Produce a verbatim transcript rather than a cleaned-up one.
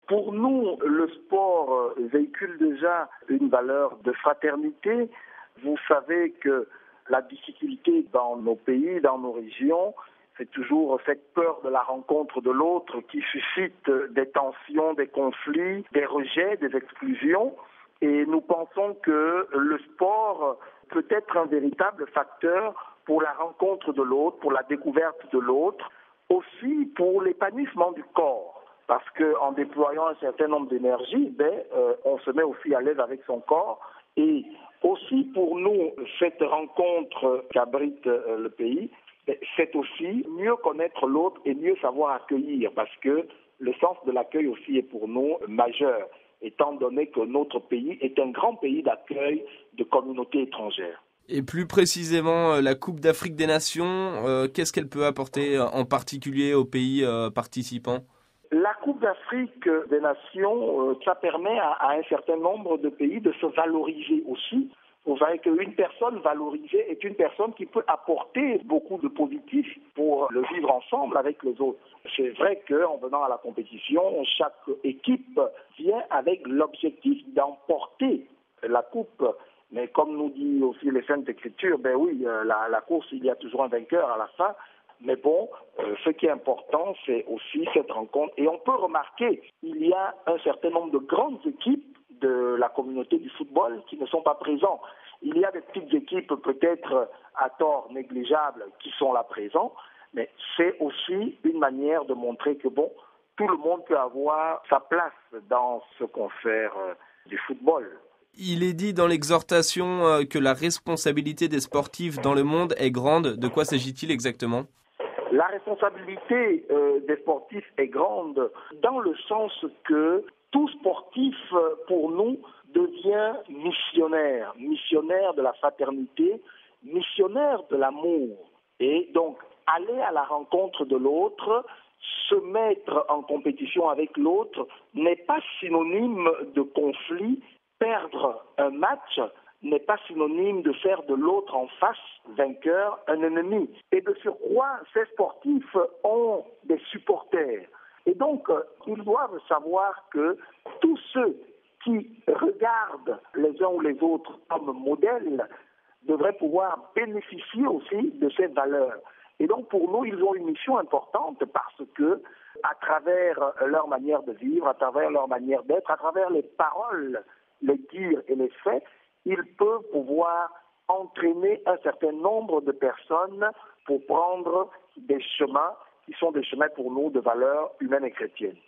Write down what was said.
Pour nous, le sport véhicule déjà une valeur de fraternité. Vous savez que la difficulté dans nos pays, dans nos régions, c'est toujours cette peur de la rencontre de l'autre qui suscite des tensions, des conflits, des rejets, des exclusions. Et nous pensons que le sport peut être un véritable facteur pour la rencontre de l'autre, pour la découverte de l'autre, aussi pour l'épanouissement du corps. Parce qu'en déployant un certain nombre d'énergies, ben, euh, on se met aussi à l'aise avec son corps. Et aussi pour nous, cette rencontre qu'abrite euh, le pays, ben, c'est aussi mieux connaître l'autre et mieux savoir accueillir. Parce que le sens de l'accueil aussi est pour nous majeur, étant donné que notre pays est un grand pays d'accueil de communautés étrangères. Et plus précisément, la Coupe d'Afrique des Nations, euh, qu'est-ce qu'elle peut apporter en particulier aux pays euh, participants ? La Coupe d'Afrique des Nations, euh, ça permet à, à un certain nombre de pays de se valoriser aussi. Vous savez qu'une personne valorisée est une personne qui peut apporter beaucoup de positif pour le vivre ensemble avec les autres. C'est vrai qu'en venant à la compétition, chaque équipe vient avec l'objectif d'emporter la coupe. Mais comme nous dit aussi les Saintes Écritures, ben oui, la, la course, il y a toujours un vainqueur à la fin. Mais bon, euh, ce qui est important, c'est aussi cette rencontre. Et on peut remarquer, il y a un certain nombre de grandes équipes de la communauté du football qui ne sont pas présents. Il y a des petites équipes peut-être à tort négligeables qui sont là présents, mais c'est aussi une manière de montrer que bon, tout le monde peut avoir sa place dans ce concert euh, du football. Il est dit dans l'exhortation euh, que la responsabilité des sportifs dans le monde est grande. De quoi s'agit-il exactement ? La responsabilité euh, des sportifs est grande dans le sens que tout sportif, pour nous, devient missionnaire, missionnaire de la fraternité, missionnaire de l'amour. Et donc, aller à la rencontre de l'autre, se mettre en compétition avec l'autre, n'est pas synonyme de conflit. Perdre un match n'est pas synonyme de faire de l'autre en face, vainqueur, un ennemi. Et de surcroît, ces sportifs ont des supporters. Et donc, ils doivent savoir que tous ceux qui regardent les uns ou les autres comme modèles devraient pouvoir bénéficier aussi de ces valeurs. Et donc, pour nous, ils ont une mission importante parce que, à travers leur manière de vivre, à travers leur manière d'être, à travers les paroles, les dires et les faits, ils peuvent pouvoir entraîner un certain nombre de personnes pour prendre des chemins qui sont des chemins pour nous de valeurs humaines et chrétiennes.